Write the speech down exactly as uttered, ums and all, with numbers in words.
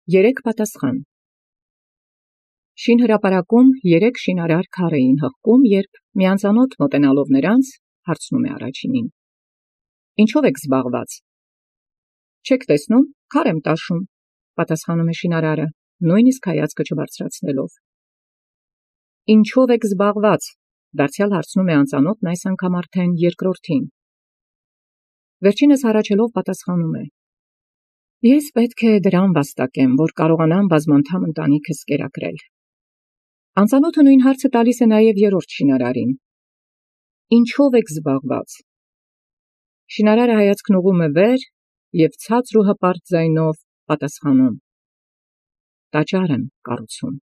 Երեք պատասխան։ Շինհրապարակում երեք շինարար քար էին հղկում, երբ միանծանոթ մոտենալով նրանց հարցնում է առաջինին. «Ինչո՞վ եք զբաղված»։ «Չեք տեսնում, քար եմ տաշում», պատասխանում է շինարարը, նույնիսկ հայացքը չբարձրացնելով։ «Ինչո՞վ եք զբաղված», դարձյալ հարցնում է անծանոթն այս անգամ արդեն երկրորդին։ Վերջինս հառաչելով պատասխանում է. «Ես պետք է դրամ վաստակեմ, որ կարողանամ բազմանդամ ընտանիքս կերակրել»։ Անծանոթը նույն հարցը տալիս է նաև երրորդ շինարարին. «Ինչո՞վ եք զբաղված»։ Շինարարը հայացքն ուղղում է վեր և ցածր ու հպարտ ձայնով պատասխանում. «Տաճար եմ կառուցում»։